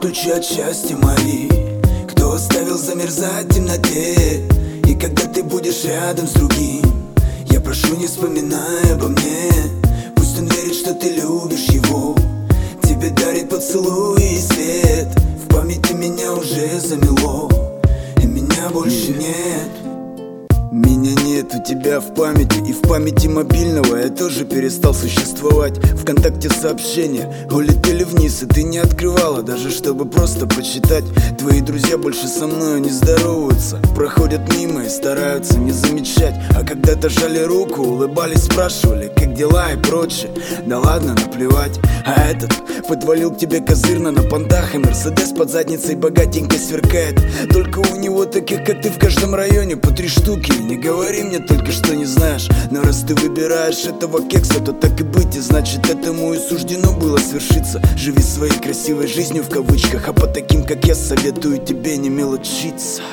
ключи от счастья мои? Кто оставил замерзать в темноте? И когда ты будешь рядом с другим, я прошу, не вспоминай обо мне. Пусть он верит, что ты любишь его, тебе дарит поцелуй и свет. В памяти меня уже замело, и меня больше нет. Меня нет у тебя в памяти, и в памяти мобильного я тоже перестал существовать. ВКонтакте сообщения улетели вниз, и ты не открывала, даже чтобы просто почитать. Твои друзья больше со мною не здороваются, проходят мимо и стараются не замечать. А когда-то жали руку, улыбались, спрашивали, как дела и прочее. Да ладно, наплевать. А этот подвалил к тебе козырно на понтах, и Мерседес под задницей богатенько сверкает. Только у него таких, как ты, в каждом районе по 3 штуки. Не говори мне только, что не знаешь, но раз ты выбираешь этого кекса, то так и быть, и значит этому и суждено было свершиться. Живи своей красивой жизнью в кавычках, а по таким, как я, советую тебе не мелочиться.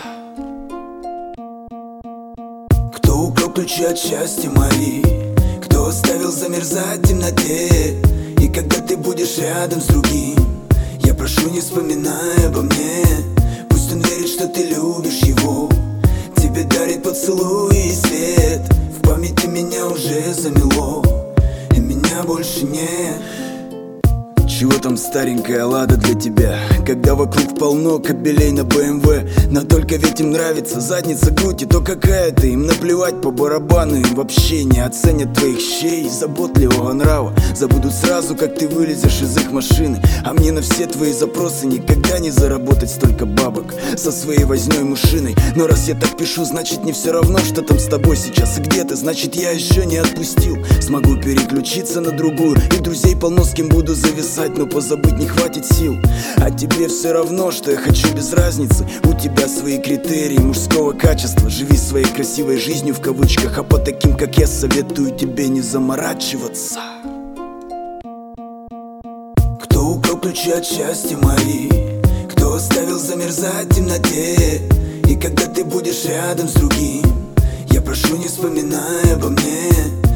Кто украл ключи от счастья мои? Кто оставил замерзать в темноте? И когда ты будешь рядом с другим, я прошу, не вспоминай обо мне. Пусть он верит, что ты любишь его, тебе дарит поцелуй и свет. В памяти меня уже замело, и меня больше нет. Чего там старенькая Лада для тебя, когда вокруг полно кобелей на БМВ? Но только ведь им нравится задница, грудь, и то какая ты. Им наплевать по барабану, им вообще не оценят твоих щей и заботливого нрава. Забудут сразу, как ты вылезешь из их машины. А мне на все твои запросы никогда не заработать столько бабок со своей вознёй мышиной. Но раз я так пишу, значит не все равно, что там с тобой сейчас и где ты. Значит я еще не отпустил, смогу переключиться на другую, и друзей полно, с кем буду зависать, но позабыть не хватит сил. А тебе все равно, что я хочу, без разницы. У тебя свои критерии мужского качества. Живи своей красивой жизнью в кавычках, а по таким, как я, советую тебе не заморачиваться. Кто украл ключи от счастья мои? Кто оставил замерзать в темноте? И когда ты будешь рядом с другим, я прошу, не вспоминай обо мне.